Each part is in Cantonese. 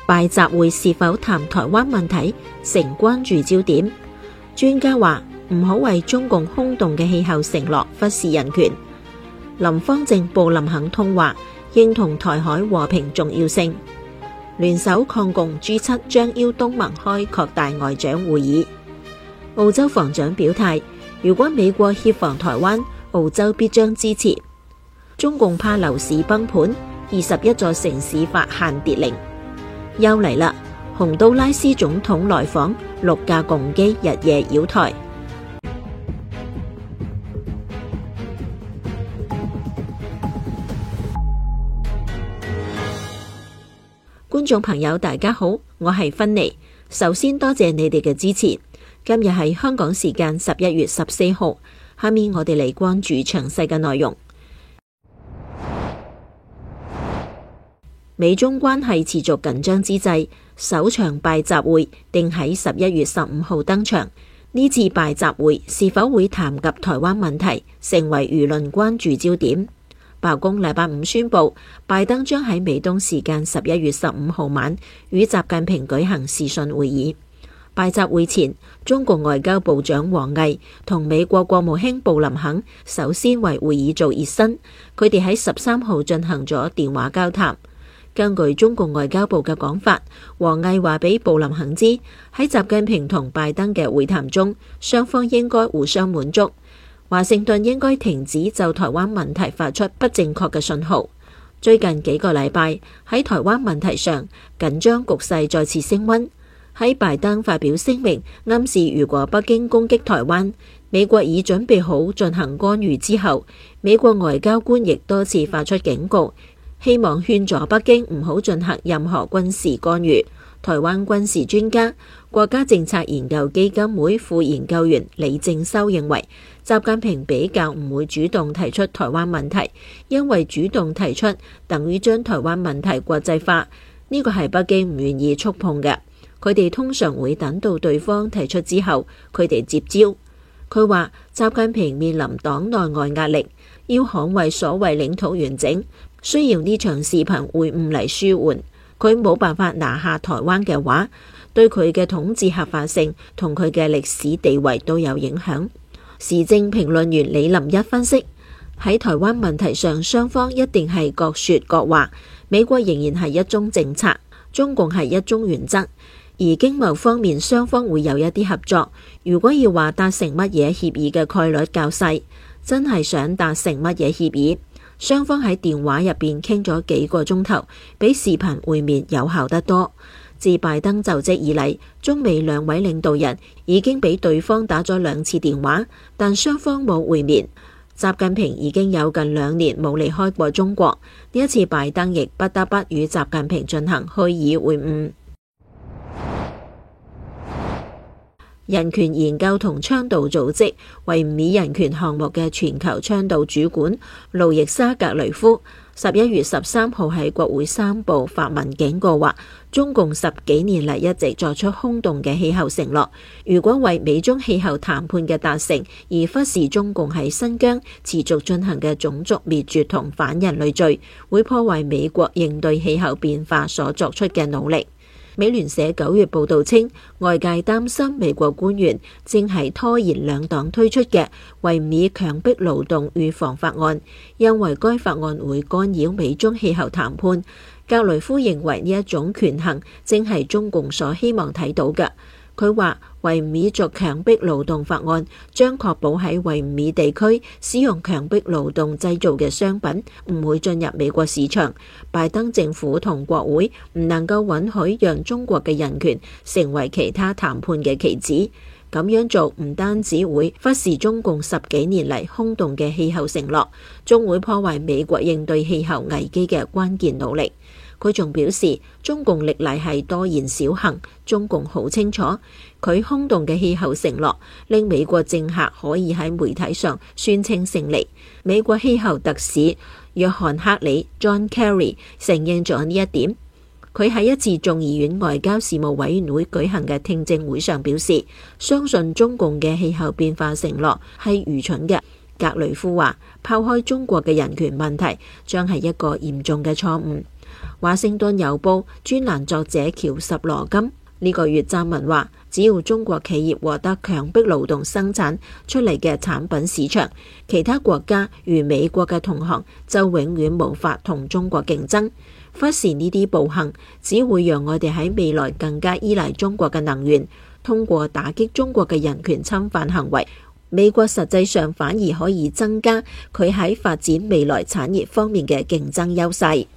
拜習會是否談台灣問題成關注焦點。專家話唔好為中共空洞嘅氣候承諾忽視人權。林芳正布林肯通話，認同台海和平重要性。聯手抗共 G7 將邀東盟開擴大外長會議。澳洲防長表態，如果美國協防台灣，澳洲必將支持。中共怕樓市崩盤，21座城市發限跌令。又嚟啦，洪都拉斯總統來訪，6架共機日夜擾台。觀眾朋友大家好，我係芬妮。首先多謝你哋嘅支持。今日係香港時間11月14號，下面我哋嚟關注詳細嘅內容。美中關係持續緊張之際，首場拜習會定喺11月15號登場。呢次拜習會是否會談及台灣問題，成為輿論關注焦點。白宮禮拜五宣布，拜登將喺美東時間11月15號晚與習近平舉行視訊會議。拜習會前，中國外交部長王毅同美國國務卿布林肯首先為會議做熱身，佢哋喺13號進行咗電話交談。根據中國外交部嘅講法，王毅話俾布林肯知，喺習近平同拜登嘅會談中，雙方應該互相滿足。華盛頓應該停止就台灣問題發出不正確嘅信號。最近幾個禮拜喺台灣問題上，緊張局勢再次升溫。喺拜登發表聲明暗示如果北京攻擊台灣，美國已準備好進行干預之後，美國外交官亦多次發出警告，希望勸阻北京唔好進行任何軍事干預。台灣軍事專家、國家政策研究基金會副研究員李正修認為，習近平比較唔會主動提出台灣問題，因為主動提出等於將台灣問題國際化，呢個係北京唔願意觸碰嘅。佢哋通常會等到對方提出之後，佢哋接招。佢話習近平面臨黨內外壓力，要捍衛所謂領土完整，需要呢場視頻會晤嚟舒緩。佢冇辦法拿下台灣嘅話，對佢嘅統治合法性同佢嘅歷史地位都有影響。時政評論員李林一分析，喺台灣問題上，雙方一定係各說各話。美國仍然係一中政策，中共係一中原則，而經貿方面雙方會有一啲合作。如果要話達成乜嘢協議嘅概率較細，真係想達成乜嘢協議，雙方喺電話入邊傾咗幾個鐘頭，比視頻會面有效得多。自拜登就職以嚟，中美兩位領導人已經俾對方打咗2次電話，但雙方冇會面。習近平已經有近2年冇離開過中國，呢一次拜登亦不得不與習近平進行虛擬會晤。人權研究同倡導組織維吾爾人權項目嘅全球倡導主管路易莎格雷夫11月13號喺國會山報發文警告話，中共10幾年嚟一直作出空洞嘅氣候承諾，如果為美中氣候談判嘅達成而忽視中共喺新疆持續進行嘅種族滅絕同反人類罪，會破壞美國應對氣候變化所作出嘅努力。美聯社9月報導稱，外界擔心美國官員正係拖延兩黨推出嘅維吾爾強迫勞動預防法案，因為該法案會干擾美中氣候談判。格雷夫認為呢一種權衡正係中共所希望睇到嘅。佢話維吾爾族強迫勞動法案將確保喺維吾爾地區使用強迫勞動製造嘅商品唔會進入美國市場。拜登政府同國會唔能夠允許讓中國嘅人權成為其他談判嘅棋子。咁樣做唔單止會忽視中共10幾年嚟空洞嘅氣候承諾，仲會破壞美國應對氣候危機嘅關鍵努力。佢仲表示，中共歷來係多言少行，中共好清楚，佢空洞嘅氣候承諾令美國政客可以喺媒體上宣稱勝利。美國氣候特使約翰克里 John Kerry 承認咗呢一點。佢喺一次眾議院外交事務委員會舉行嘅聽證會上表示，相信中共嘅氣候變化承諾係愚蠢嘅。格雷夫話，拋開中國嘅人權問題將係一個嚴重嘅錯誤。 華盛頓郵報專欄作者喬什羅金呢個月撰文話，只要中國企業獲得強迫勞動生產出嚟嘅產品市場，其他國家如美國嘅同行就永遠無法同中國競爭。忽視呢啲暴行，只會讓我哋喺未來更加依賴中國嘅能源。通過打擊中國嘅人權侵犯行為，美國實際上反而可以增加佢喺發展未來產業方面嘅競爭優勢。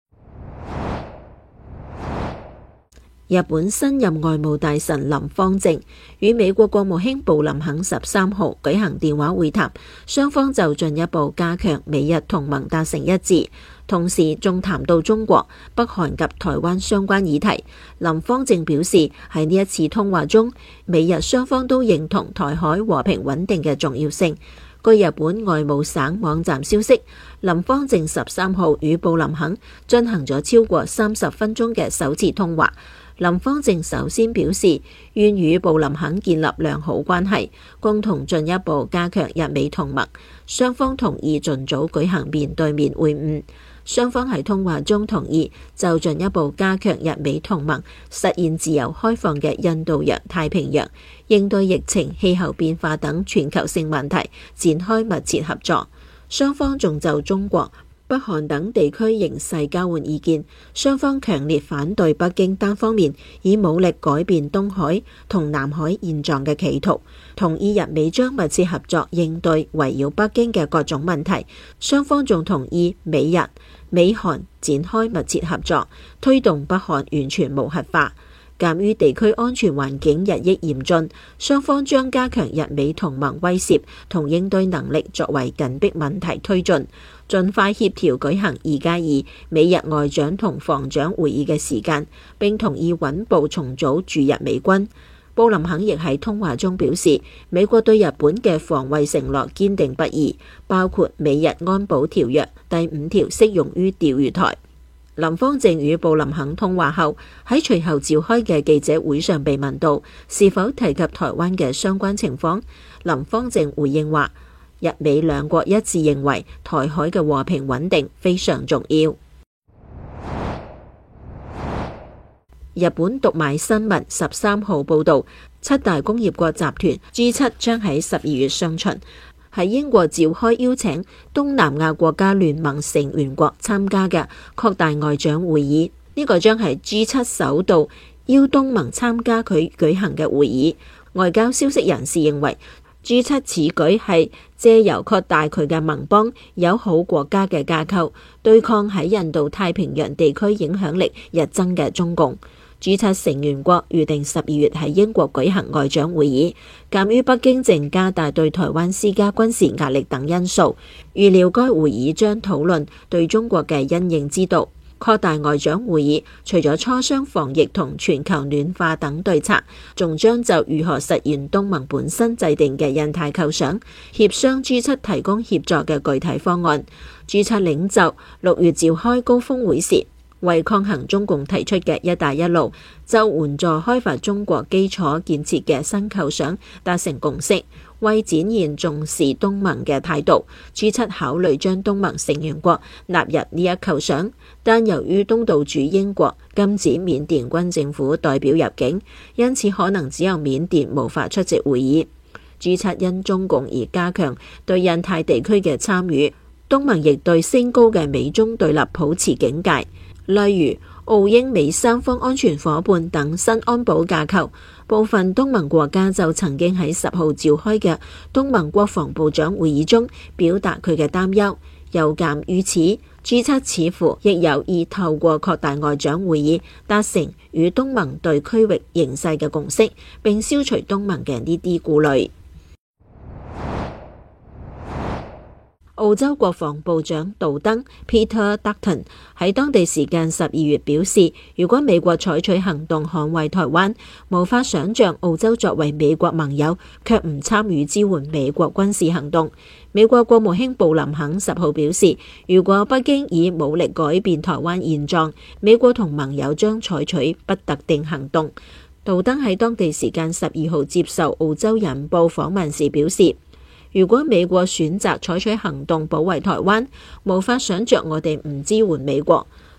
日本新任外務大臣林芳正與美國國務卿布林肯13號舉行電話會談，雙方就進一步加強美日同盟達成一致，同時仲談到中國、北韓及台灣相關議題。林芳正表示，喺呢一次通話中，美日雙方都認同台海和平穩定嘅重要性。據日本外務省網站消息，林芳正13號與布林肯進行咗超過30分鐘嘅首次通話。林芳正首先表示，願與布林肯建立良好關係，共同進一步加強日美同盟。雙方同意盡早舉行面對面會晤。雙方喺通話中同意就進一步加強日美同盟，實現自由開放嘅印度洋太平洋，應對疫情、氣候變化等全球性問題展開密切合作。雙方仲就中國、北韓等地區形勢交換意見，雙方強烈反對北京單方面以武力改變東海同南海現狀嘅企圖，同意日美將密切合作應對圍繞北京嘅各種問題。雙方仲同意美日、美韓展開密切合作，推動北韓完全無核化。鑑於地區安全環境日益嚴峻，雙方將加強日美同盟威懾同應對能力作為緊迫問題推進，盡快協調舉行2+2美日外長同防長會議嘅時間，並同意穩步重組駐日美軍。布林肯亦喺通話中表示，美國對日本嘅防衛承諾堅定不移，包括美日安保條約第5條適用於釣魚台。林芳正與布林肯通話後，喺隨後召開嘅記者會上被問到是否提及台灣嘅相關情況，林芳正回應話，日美兩國一致認為台海嘅和平穩定非常重要。日本讀賣新聞13號報道，7大工業國集團 G7 將喺12月上旬喺英國召開邀請東南亞國家聯盟成員國參加嘅擴大外長會議。呢個將係 G7 首度邀東盟參加佢舉行嘅會議。外交消息人士認為，G7 此舉係借由擴大佢嘅盟邦友好國家嘅架構，對抗喺印度太平洋地區影響力日增嘅中共。G7 成員國預定12月喺英國舉行外長會議，鑑於北京正加大對台灣施加軍事壓力等因素，預料該會議將討論對中國嘅因應之道。擴大外長會議除咗磋商防疫同全球暖化等對策，仲將就如何實現東盟本身制定嘅印太構想，協商 G7 提供協助嘅具體方案。G7 領袖6月召開高峰會時，為抗衡中共提出嘅一帶一路就援助開發中國基礎建設嘅新構想達成共識，為展現重視東盟嘅態度， G7 考慮將東盟成員國納入呢一構想，但由於東道主英國禁止緬甸軍政府代表入境，因此可能只有緬甸無法出席會議。 G7 因中共而加強對印太地區嘅參與，東盟亦對升高嘅美中對立保持警戒。例如澳英美三方安全夥伴等新安保架構，部分東盟國家就曾經喺10號召開嘅東盟國防部長會議中表達佢嘅擔憂。有鑑於此， G7 似乎亦有意透過擴大外長會議達成與東盟對區域形勢嘅共識，並消除東盟嘅呢啲顧慮。澳洲國防部長杜登 Peter Dutton 喺當地時間12月表示，如果美國採取行動捍衛台灣，無法想象澳洲作為美國盟友卻唔參與支援美國軍事行動。美國國務卿布林肯10號表示，如果北京以武力改變台灣現狀，美國同盟友將採取不特定行動。杜登喺當地時間12號接受澳洲人報訪問時表示，如果美國選擇採取行動保衛台灣，無法想像我哋唔支援美國。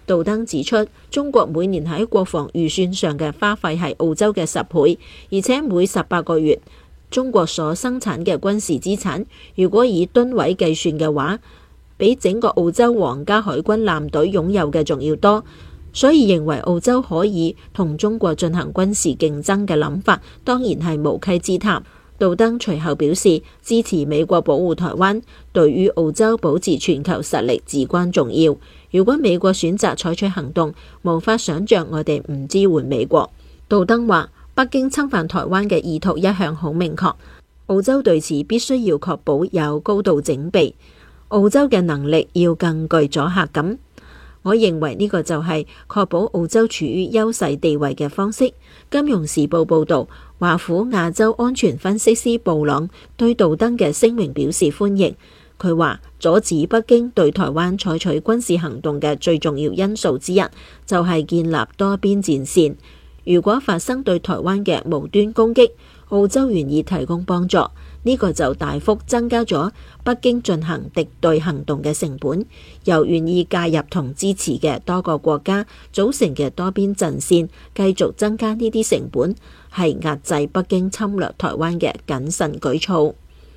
杜登指出，中國每年喺國防預算上嘅花費係澳洲嘅10倍，而且每18個月中國所生產嘅軍事資產，如果以噸位計算嘅話，比整個澳洲皇家海軍艦隊擁有嘅仲要多。所以認為澳洲可以同中國進行軍事競爭嘅諗法，當然係無稽之談。杜登隨後表示，支持美國保護台灣，對於澳洲保持全球實力至關重要。如果美國選擇採取行動，無法想像我哋唔支援美國。杜登話，北京侵犯台灣嘅意圖一向好明確，澳洲對此必須要確保有高度整備，澳洲嘅能力要更具阻嚇感。我認為呢個就係確保澳洲處於優勢地位嘅方式。金融時報報導，華府亞洲安全分析師布朗對杜登嘅聲明表示歡迎。佢話，阻止北京對台灣採取軍事行動嘅最重要因素之一，就係建立多邊戰線。如果發生對台灣嘅無端攻擊，澳洲願意提供幫助，呢個就大幅增加咗北京進行敵對行動嘅成本。由願意介入同支持嘅多個國家組成嘅多邊陣線，繼續增加呢啲成本，係壓制北京侵略台灣嘅謹慎舉措。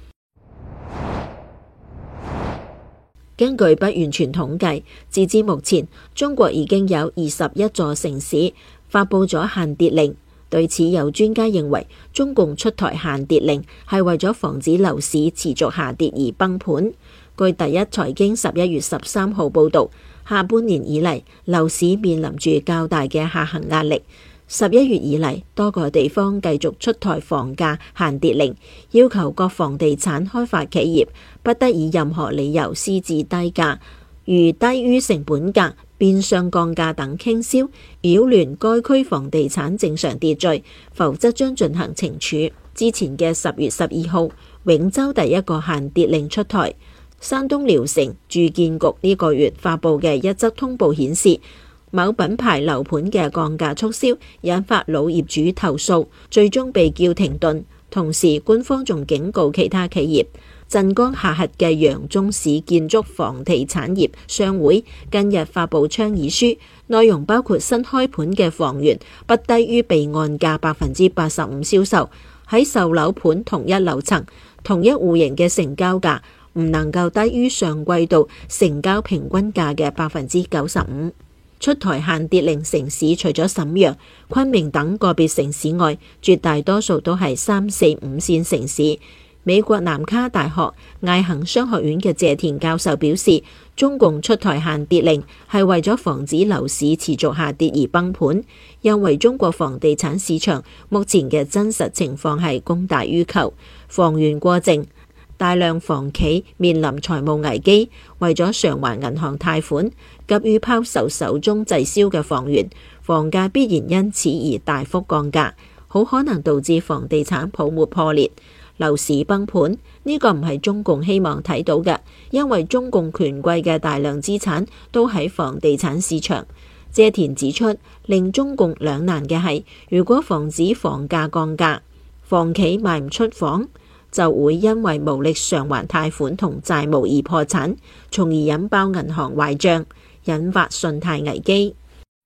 根據不完全統計，截至目前，中國已經有21座城市發佈咗限跌令。對此，有專家認為，中共出台限跌令係為咗防止樓市持續下跌而崩盤。據第一財經11月13號報導，下半年以嚟，樓市面臨住較大嘅下行壓力。11月以嚟，多個地方繼續出台房價限跌令，要求各房地產開發企業不得以任何理由私自低價，如低於成本價、變相降價等傾銷，擾亂該區房地產正常秩序，否則將進行懲處。之前嘅10月12號，永州第一個限跌令出台。山東聊城住建局呢個月發佈嘅一則通報顯示，某品牌樓盤嘅降價促銷引發老業主投訴，最終被叫停頓。同時，官方仲警告其他企業。鎮江下轄嘅揚中市建築房地產業商會近日發佈倡議書，內容包括新開盤嘅房源不低於備案價85%銷售，喺售樓盤同一樓層、同一戶型嘅成交價唔能夠低於上季度成交平均價嘅95%。出台限跌令城市除咗瀋陽、昆明等個別城市外，絕大多數都係3、4、5線城市。美國南卡大學艾肯商學院嘅謝田教授表示，中共出台限跌令係為咗防止樓市持續下跌而崩盤，因為中國房地產市場目前嘅真實情況係供大於求，房源過剩，大量房企面臨財務危機，為咗償還銀行貸款，急於拋售手中滯銷嘅房源，房價必然因此而大幅降價，好可能導致房地產泡沫破裂，樓市崩盤。呢個唔係中共希望睇到嘅，因為中共權貴嘅大量資產都喺房地產市場。謝田指出，令中共兩難嘅係，如果防止房價降價，房企賣唔出房，就會因為無力償還貸款同債務而破產，從而引爆銀行壞賬，引發信貸危機。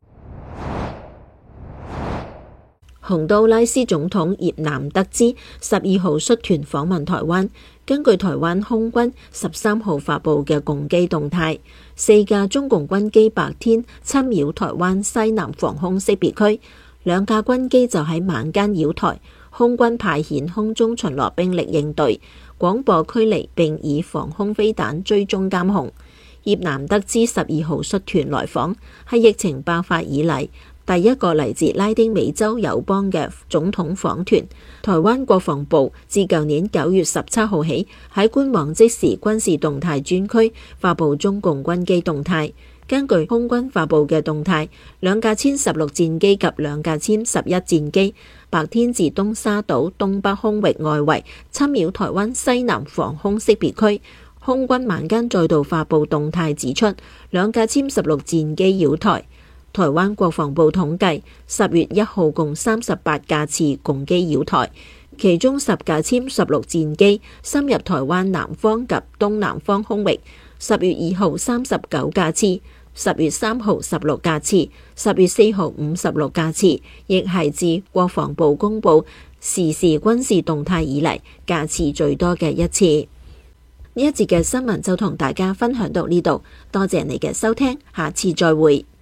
洪都拉斯總統葉南德茲12號率團訪問台灣。根據台灣空軍13號發布嘅共機動態，4架中共軍機白天侵擾台灣西南防空識別區，2架軍機就喺晚間擾台。空軍派遣空中巡邏兵力應對，廣播驅離並以防空飛彈追蹤監控。葉南德茲12號率團來訪，係疫情爆發以嚟第一個嚟自拉丁美洲友邦嘅總統訪團。台灣國防部自舊年9月17號起喺官網即時軍事動態專區發布中共軍機動態。根據空軍發布嘅動態，2架殲16戰機及2架殲11戰機白天自東沙島東北空域外圍侵擾台灣西南防空識別區。空軍晚間再度發布動態指出，2架殲16戰機擾台。台灣國防部統計，10月1號共38架次共機擾台，其中10架殲16戰機深入台灣南方及東南方空域。10月2號39架次 10月3號16架次，10月4號56架次，亦係自國防部公布時事軍事動態以嚟架次最多嘅一次。呢一節嘅新聞就同大家分享到呢度，多謝你嘅收聽，下次再會。